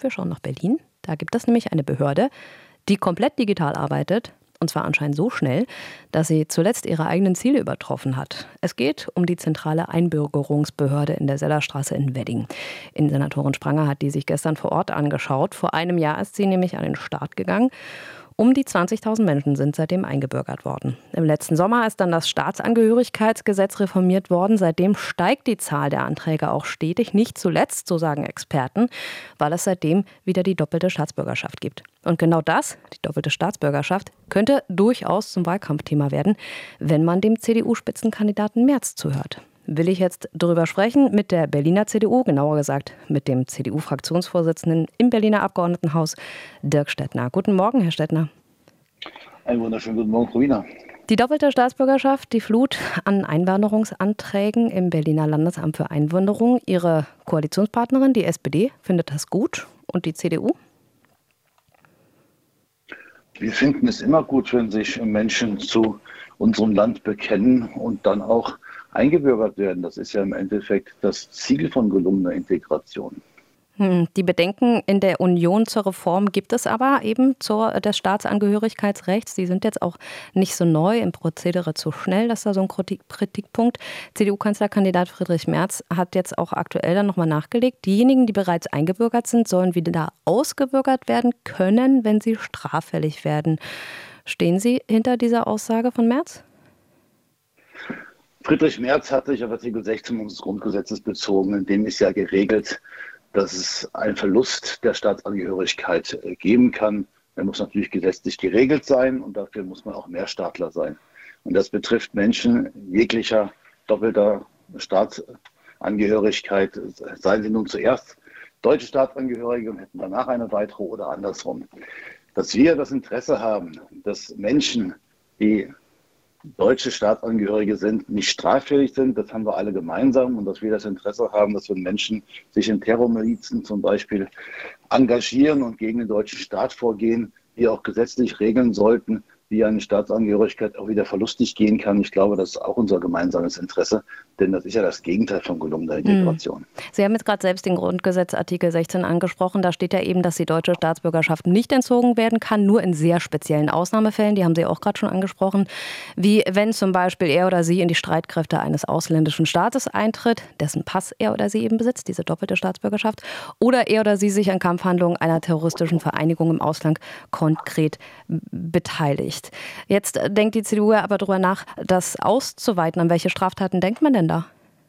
Wir schauen nach Berlin. Da gibt es nämlich eine Behörde, die komplett digital arbeitet. Und zwar anscheinend so schnell, dass sie zuletzt ihre eigenen Ziele übertroffen hat. Es geht um die zentrale Einbürgerungsbehörde in der Sellerstraße in Wedding. Innensenatorin Spranger hat die sich gestern vor Ort angeschaut. Vor einem Jahr ist sie nämlich an den Start gegangen. Um die 20.000 Menschen sind seitdem eingebürgert worden. Im letzten Sommer ist dann das Staatsangehörigkeitsgesetz reformiert worden. Seitdem steigt die Zahl der Anträge auch stetig. Nicht zuletzt, so sagen Experten, weil es seitdem wieder die doppelte Staatsbürgerschaft gibt. Und genau das, die doppelte Staatsbürgerschaft, könnte durchaus zum Wahlkampfthema werden, wenn man dem CDU-Spitzenkandidaten Merz zuhört. Will ich jetzt darüber sprechen mit der Berliner CDU, genauer gesagt mit dem CDU-Fraktionsvorsitzenden im Berliner Abgeordnetenhaus, Dirk Stettner. Guten Morgen, Herr Stettner. Einen wunderschönen guten Morgen, Frau Wiener. Die doppelte Staatsbürgerschaft, die Flut an Einwanderungsanträgen im Berliner Landesamt für Einwanderung. Ihre Koalitionspartnerin, die SPD, findet das gut und die CDU? Wir finden es immer gut, wenn sich Menschen zu unserem Land bekennen und dann auch eingebürgert werden. Das ist ja im Endeffekt das Ziel von gelungener Integration. Die Bedenken in der Union zur Reform gibt es aber eben des Staatsangehörigkeitsrechts. Die sind jetzt auch nicht so neu, im Prozedere zu schnell. Das ist da so ein Kritikpunkt. CDU-Kanzlerkandidat Friedrich Merz hat jetzt auch aktuell dann nochmal nachgelegt. Diejenigen, die bereits eingebürgert sind, sollen wieder ausgebürgert werden können, wenn sie straffällig werden. Stehen Sie hinter dieser Aussage von Merz? Friedrich Merz hat sich auf Artikel 16 unseres Grundgesetzes bezogen, in dem ist ja geregelt, dass es einen Verlust der Staatsangehörigkeit geben kann. Der muss natürlich gesetzlich geregelt sein und dafür muss man auch Mehrstaatler sein. Und das betrifft Menschen jeglicher doppelter Staatsangehörigkeit, seien sie nun zuerst deutsche Staatsangehörige und hätten danach eine weitere oder andersrum. Dass wir das Interesse haben, dass Menschen, die deutsche Staatsangehörige sind, nicht straffällig sind, das haben wir alle gemeinsam. Und dass wir das Interesse haben, dass wenn Menschen sich in Terrormilizen zum Beispiel engagieren und gegen den deutschen Staat vorgehen, die auch gesetzlich regeln sollten, wie eine Staatsangehörigkeit auch wieder verlustig gehen kann. Ich glaube, das ist auch unser gemeinsames Interesse, denn das ist ja das Gegenteil von gelungener Integration. Sie haben jetzt gerade selbst den Grundgesetz Artikel 16 angesprochen. Da steht ja eben, dass die deutsche Staatsbürgerschaft nicht entzogen werden kann, nur in sehr speziellen Ausnahmefällen. Die haben Sie auch gerade schon angesprochen. Wie wenn zum Beispiel er oder sie in die Streitkräfte eines ausländischen Staates eintritt, dessen Pass er oder sie eben besitzt, diese doppelte Staatsbürgerschaft, oder er oder sie sich an Kampfhandlungen einer terroristischen Vereinigung im Ausland konkret beteiligt. Jetzt denkt die CDU aber darüber nach, das auszuweiten. An welche Straftaten denkt man denn da?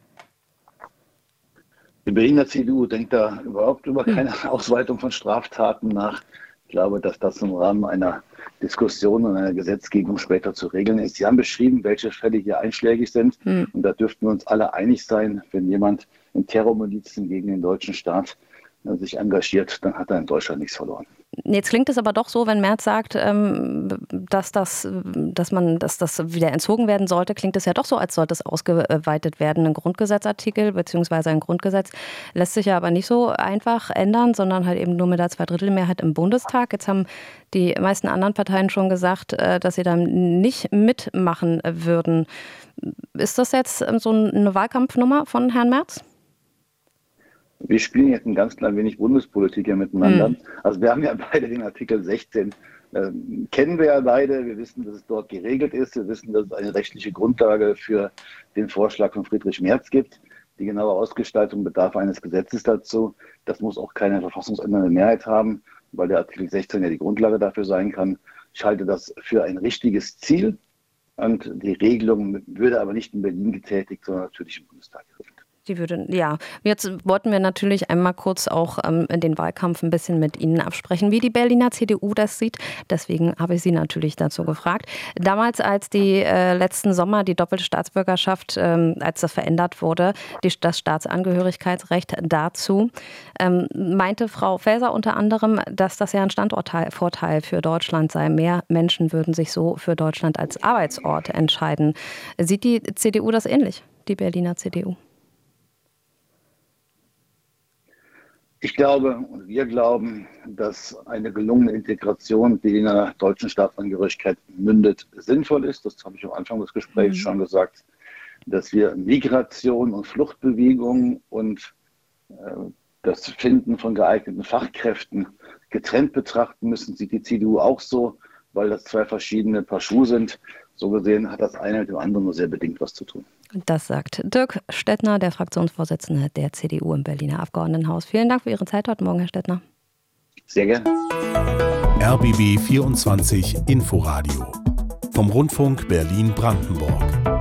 Die Berliner CDU denkt da überhaupt über keine Ausweitung von Straftaten nach. Ich glaube, dass das im Rahmen einer Diskussion und einer Gesetzgebung später zu regeln ist. Sie haben beschrieben, welche Fälle hier einschlägig sind. Und da dürften wir uns alle einig sein, wenn jemand in Terrormilizen gegen den deutschen Staat sich engagiert, dann hat er in Deutschland nichts verloren. Jetzt klingt es aber doch so, wenn Merz sagt, dass das wieder entzogen werden sollte, klingt es ja doch so, als sollte es ausgeweitet werden. Ein Grundgesetzartikel bzw. ein Grundgesetz lässt sich ja aber nicht so einfach ändern, sondern halt eben nur mit der Zweidrittelmehrheit im Bundestag. Jetzt haben die meisten anderen Parteien schon gesagt, dass sie da nicht mitmachen würden. Ist das jetzt so eine Wahlkampfnummer von Herrn Merz? Wir spielen jetzt ein ganz klein wenig Bundespolitik hier miteinander. Also wir haben ja beide den Artikel 16, kennen wir ja beide. Wir wissen, dass es dort geregelt ist. Wir wissen, dass es eine rechtliche Grundlage für den Vorschlag von Friedrich Merz gibt. Die genaue Ausgestaltung bedarf eines Gesetzes dazu. Das muss auch keine verfassungsändernde Mehrheit haben, weil der Artikel 16 ja die Grundlage dafür sein kann. Ich halte das für ein richtiges Ziel. Und die Regelung würde aber nicht in Berlin getätigt, sondern natürlich im Bundestag geregelt. Die würde, ja. Jetzt wollten wir natürlich einmal kurz auch den Wahlkampf ein bisschen mit Ihnen absprechen, wie die Berliner CDU das sieht. Deswegen habe ich Sie natürlich dazu gefragt. Damals, als die letzten Sommer die doppelte Staatsbürgerschaft, als das verändert wurde, das Staatsangehörigkeitsrecht dazu, meinte Frau Faeser unter anderem, dass das ja ein Standortvorteil für Deutschland sei. Mehr Menschen würden sich so für Deutschland als Arbeitsort entscheiden. Sieht die CDU das ähnlich, die Berliner CDU? Ich glaube und wir glauben, dass eine gelungene Integration, die in einer deutschen Staatsangehörigkeit mündet, sinnvoll ist. Das habe ich am Anfang des Gesprächs schon gesagt, dass wir Migration und Fluchtbewegungen und das Finden von geeigneten Fachkräften getrennt betrachten müssen. Sieht die CDU auch so, weil das zwei verschiedene Paar Schuhe sind. So gesehen hat das eine mit dem anderen nur sehr bedingt was zu tun. Das sagt Dirk Stettner, der Fraktionsvorsitzende der CDU im Berliner Abgeordnetenhaus. Vielen Dank für Ihre Zeit heute Morgen, Herr Stettner. Sehr gerne. RBB 24 Inforadio vom Rundfunk Berlin-Brandenburg.